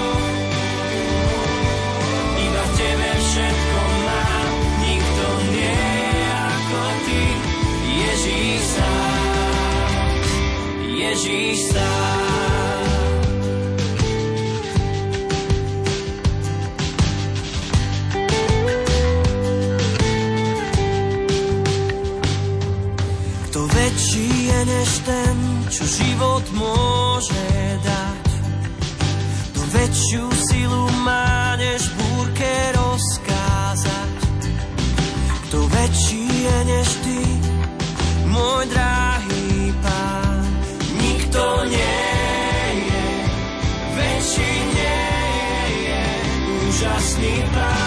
Speaker 4: väčší je než ten, čo život môže dať. To väčšiu silu má, než búrke rozkázať. Kto väčší je než ty, môj drahý Pán. Nikto nie je, väčší nie je, úžasný Pán.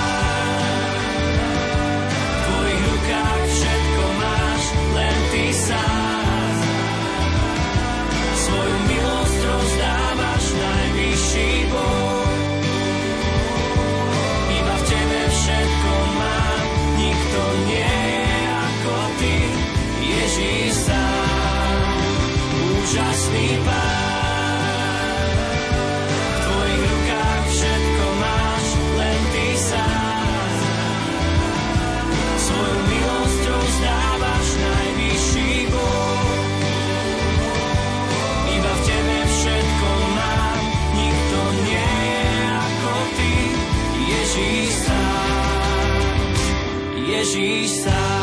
Speaker 4: V tvojich rukách všetko máš, len ty sám. Svoju milosť rozdávaš, najvyšší Boh. Iba v tebe všetko mám, nikto nie je ako ty, Ježíš sám, úžasný Pán. V tvojich rukách všetko máš, len ty sám. Svoju milosť rozdávaš, najvyšší Boh. Iba v tebe všetko mám, nikto nie je ako ty, Ježíš sám, Ježíš sám.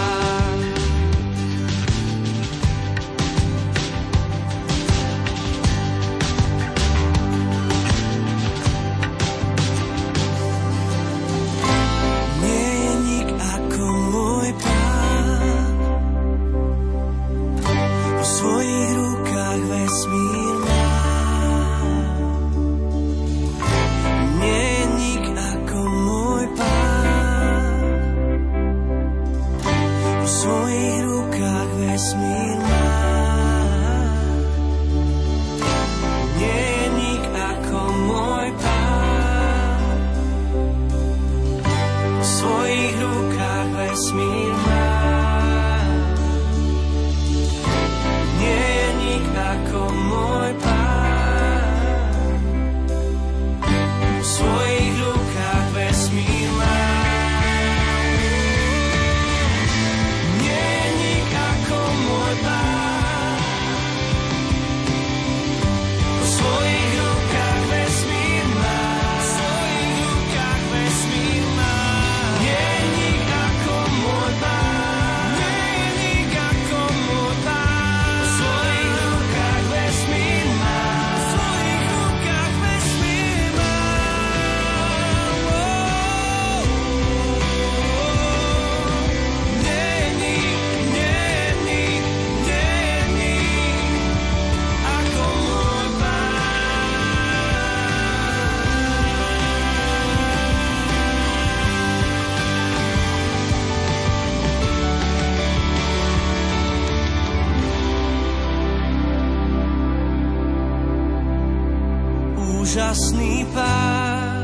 Speaker 4: Úžasný Pán,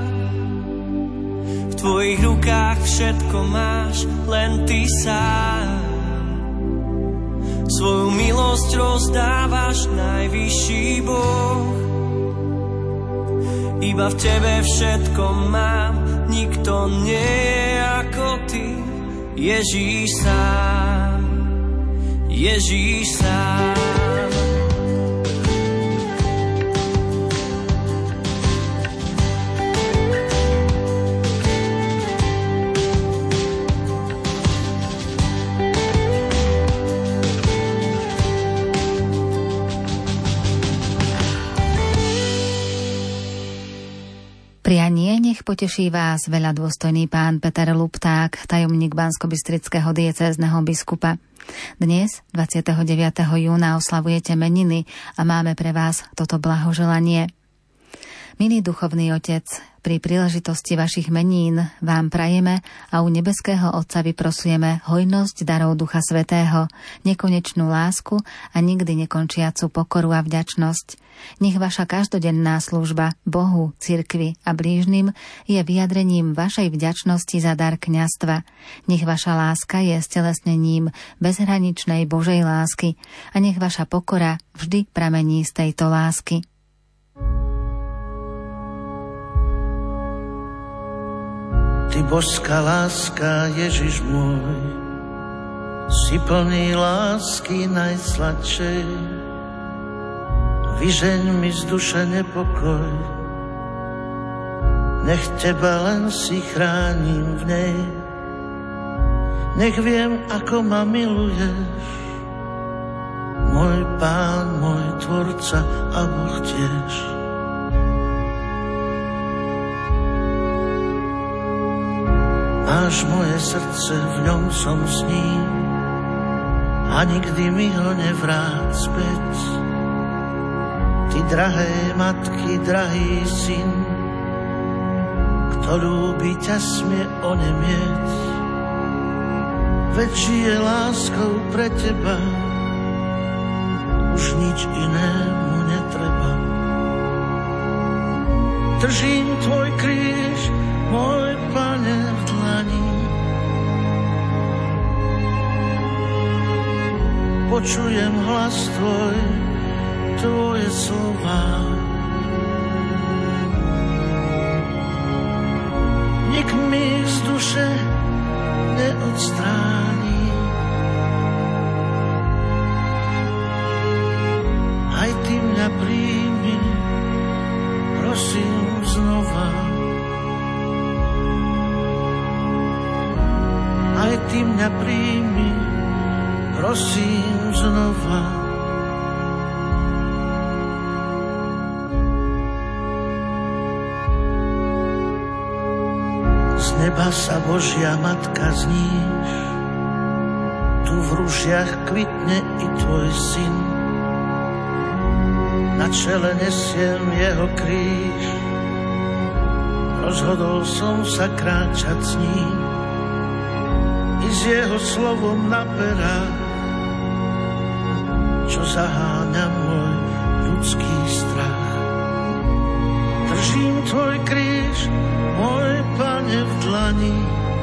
Speaker 4: v tvojich rukách všetko máš, len ty sám. Svoju milosť rozdávaš, najvyšší Boh. Iba v tebe všetko mám, nikto nie je ako ty, Ježíš sám, Ježíš sám.
Speaker 1: Prianie nech poteší vás veľa dôstojný pán Peter Lupták, tajomník Banskobystrického diecézneho biskupa. Dnes, 29. júna, oslavujete meniny a máme pre vás toto blahoželanie. Milý duchovný otec, pri príležitosti vašich menín vám prajeme a u nebeského Otca vyprosujeme hojnosť darov Ducha Svätého, nekonečnú lásku a nikdy nekončiacu pokoru a vďačnosť. Nech vaša každodenná služba Bohu, cirkvi a blížnym je vyjadrením vašej vďačnosti za dar kňazstva. Nech vaša láska je stelesnením bezhraničnej Božej lásky a nech vaša pokora vždy pramení z tejto lásky.
Speaker 7: Ty božská láska, Ježiš môj, si plný lásky najsladšej. Vyžeň mi z duše nepokoj, nech teba len si chránim v nej. Nech viem, ako ma miluješ, Pán môj tvorca a Boh tiež. Máš moje srdce, v ňom som s ním a nikdy mi ho nevráť späť. Ty drahé matky, drahý syn, kto ľúbi ťa smie onemieť, veď žije láskou pre teba, už nič inému netreba. Držím tvoj kríž, môj Pane, v dlani. Počujem hlas tvoj, tvoje slová. Nik mi z duše neodstráni. Aj ty mňa príjmi, prosím znova. Aj ty mňa príjmi, prosím znova. Z neba sa Božia Matka zníš, tu v ružiach kvitne i tvoj syn. Na čele nesiem jeho kríž, rozhodol som sa kráčať s ním. I s jeho slovom na perách, čo zaháňa môj ľudský strach. Držím tvoj kríž, môj Pane, v dlani.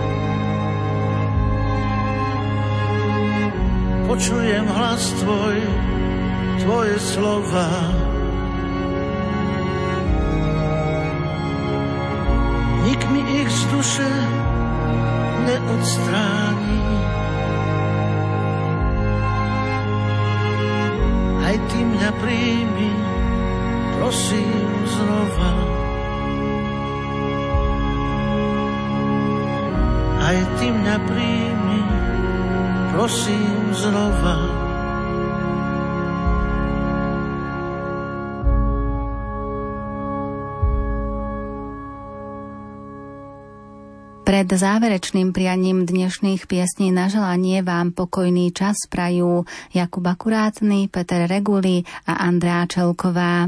Speaker 7: Počujem hlas tvoj, tvoje slova. Nik mi ich z duše neodstráni. Aj ty mňa príjmi, prosím znova. Aj ty mňa príjmi, prosím znova.
Speaker 1: Pred záverečným prianím dnešných piesní na želanie vám pokojný čas prajú Jakub Akurátny, Peter Reguli a Andrea Čelková.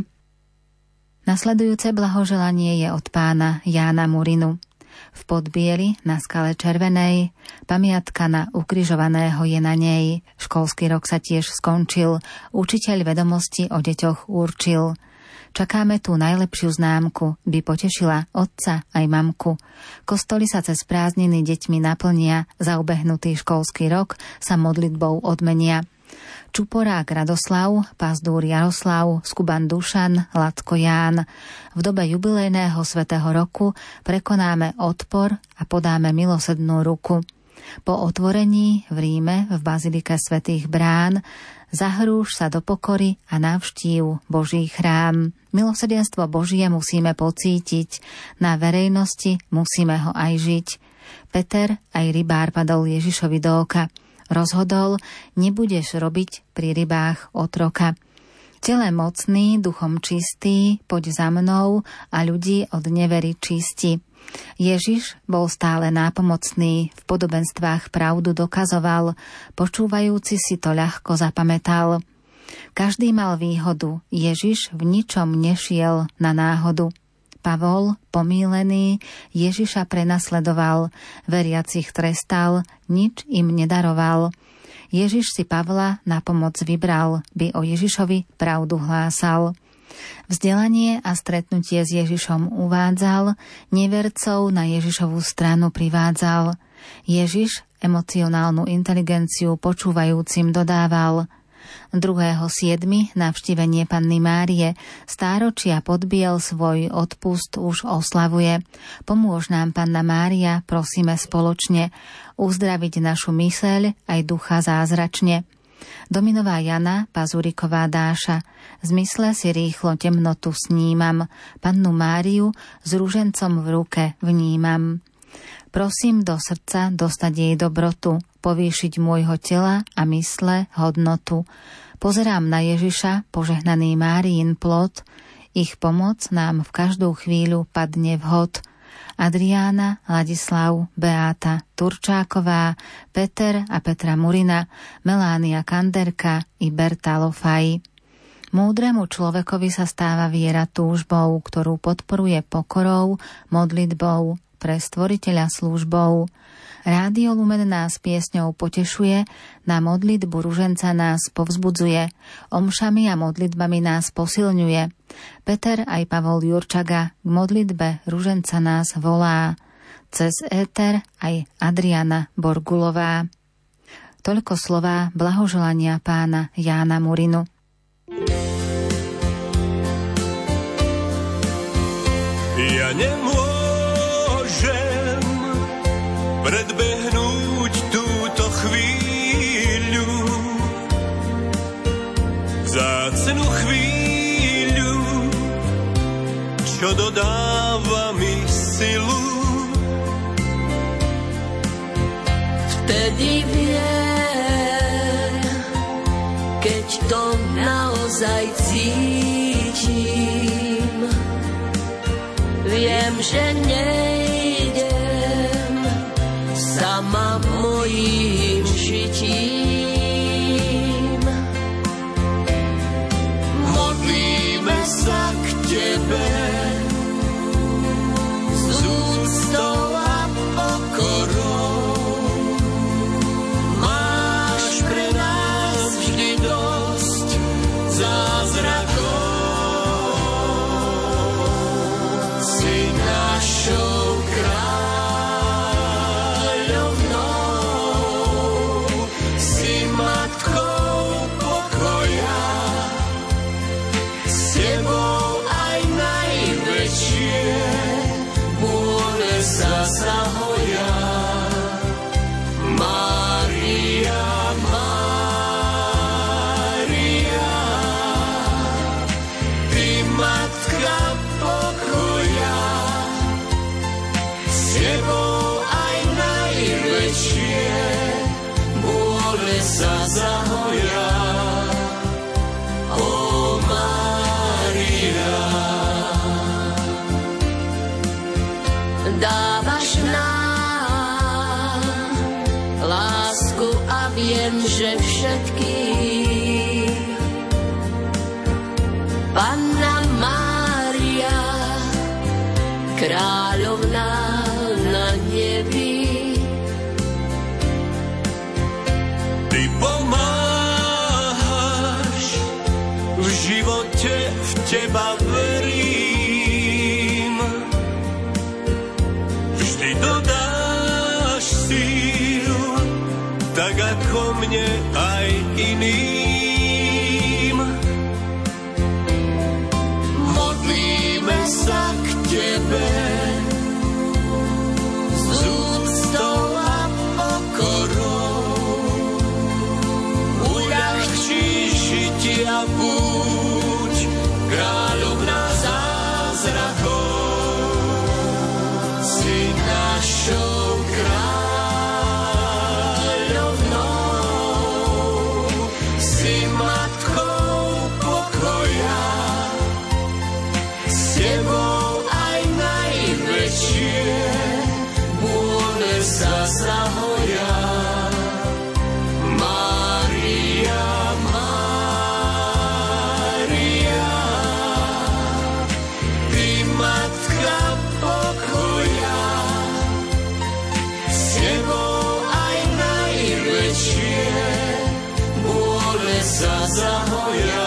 Speaker 1: Nasledujúce blahoželanie je od pána Jána Murinu. V Podbieli na skale Červenej pamiatka na ukrižovaného je na nej. Školský rok sa tiež skončil. Učiteľ vedomosti o deťoch určil. Čakáme tú najlepšiu známku, by potešila otca aj mamku. Kostoly sa cez prázdniny deťmi naplnia, za ubehnutý školský rok sa modlitbou odmenia. Čuporák Radoslav, Pazdúr Jaroslav, Skuban Dušan, Lacko Ján. V dobe jubilejného svätého roku prekonáme odpor a podáme milosrdnú ruku. Po otvorení v Ríme v Bazilike svätých Brán zahrúž sa do pokory a navštív Boží chrám. Milosrdenstvo Božie musíme pocítiť, na verejnosti musíme ho aj žiť. Peter, aj rybár, padol Ježišovi do oka. Rozhodol, nebudeš robiť pri rybách otroka. Tele mocný, duchom čistý, poď za mnou a ľudí od nevery čisti. Ježiš bol stále nápomocný, v podobenstvách pravdu dokazoval, počúvajúci si to ľahko zapamätal. Každý mal výhodu, Ježiš v ničom nešiel na náhodu. Pavol, pomýlený, Ježiša prenasledoval, veriacich trestal, nič im nedaroval. Ježiš si Pavla na pomoc vybral, by o Ježišovi pravdu hlásal. Vzdelanie a stretnutie s Ježišom uvádzal, nevercov na Ježišovú stranu privádzal. Ježiš emocionálnu inteligenciu počúvajúcim dodával. 2.7. navštívenie Panny Márie, stáročia Podbiel svoj odpust už oslavuje. Pomôž nám, Panna Mária, prosíme spoločne, uzdraviť našu myseľ aj ducha zázračne. Dominová Jana, Pazuriková Dáša, z mysle si rýchlo temnotu snímam, Pannu Máriu s ružencom v ruke vnímam. Prosím do srdca dostať jej dobrotu, povýšiť môjho tela a mysle hodnotu. Pozerám na Ježiša, požehnaný Máriin plod, ich pomoc nám v každú chvíľu padne vhod. Adriána, Ladislav, Beáta Turčáková, Peter a Petra Murina, Melánia Kanderka i Berta Lofaj. Múdremu človekovi sa stáva viera túžbou, ktorú podporuje pokorou, modlitbou, pre stvoriteľa službou. Rádio Lumen nás piesňou potešuje, na modlitbu ruženca nás povzbudzuje, omšami a modlitbami nás posilňuje. Peter aj Pavol Jurčaga k modlitbe ruženca nás volá. Cez éter aj Adriana Borgulová. Toľko slová blahoželania pána Jána Murinu.
Speaker 8: Ja nemôžem predbehnúť túto chvíľu, vzácnu chvíľu, čo dodáva mi silu.
Speaker 9: Vtedy viem, keď to naozaj cítim, viem, že nejdem sama mojím žitím. Modlíme sa k tebe s úctou a pokorou. Máš pre nás vždy dosť zázrakov. Si našou kráľovnou, si matkou pokoja, s tebou aj najväčšie bôle sa zahoja. Mária, Mária, ty matka pokoja, s tebou aj najväčšie bôle sa zahoja. Ó Mária, dávaš nám lásku a viem, že všetkých Panna Mária, kráľovná na nebi.
Speaker 8: Ty pomáhaš v živote, v teba verím. Vždy dodáš síl, tak ako mne aj iným.
Speaker 9: Modlíme sa k tebe s úctou a pokorou.
Speaker 8: Uľahčíš žitia púť, kráľovná zázrakov.
Speaker 9: Si našou kráľovnou, si matkou pokoja, s tebou aj najväčšie bôle sa zahoja. Mária, Mária, ty matka pokoja, s tebou aj najväčšie bôle sa zahoja.